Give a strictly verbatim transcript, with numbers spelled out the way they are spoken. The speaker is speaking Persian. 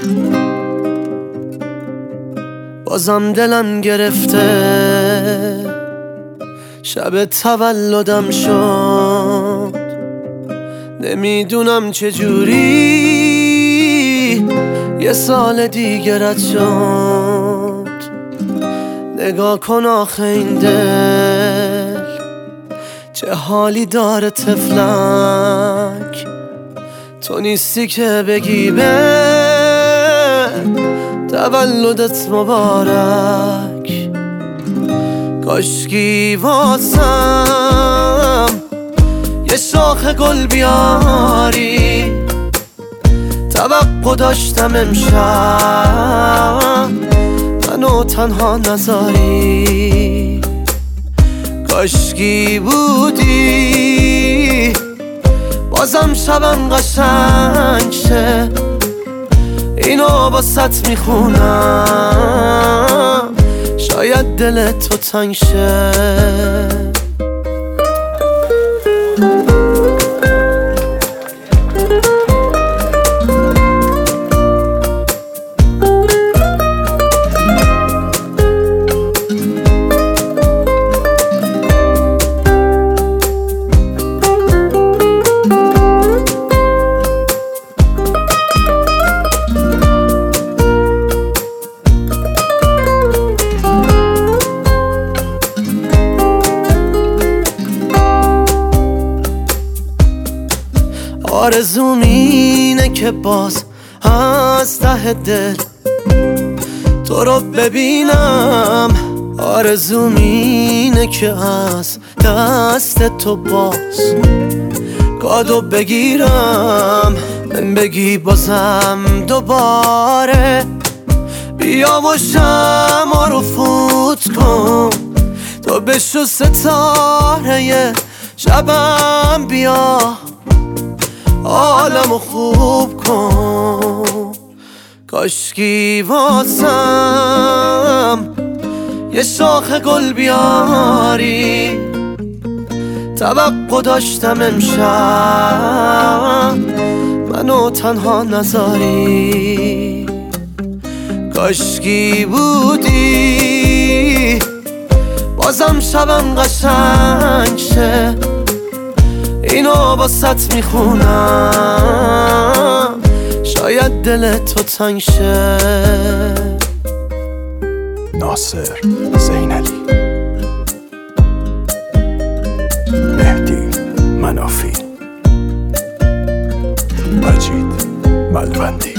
بازم دلم گرفته، شب تولدم شد، نمیدونم چجوری یه سال دیگه رد شد. نگاه کن آخه این دل چه حالی داره طفلک، تو نیستی که بگی به تولدت مبارک. کاشکی واسم یه شاخ گل بیاری، توقع داشتم امشب منو تنها نذاری. کاشکی بودی بازم شبم قشنگ شه، اینو واسط میخونم شاید دلت تو تنگ شه. آرزوم اینه که باز از ته دل تو رو ببینم، آرزوم اینه که از دست تو باز کادو بگیرم، من بگی بازم دوباره بیا و شمع رو فوت کن، تو بشو ستاره شبم، بیا عالمو خوب کن. کاشکی واسم یه شاخ گل بیاری، توقع داشتم امشب منو تنها نذاری. کاشکی بودی بازم شبم قشنگ شه، اینو واسط میخونم شاید دلت تو تنگ شه. ناصر زینالی، مهدی منافی، مجید ملوندی.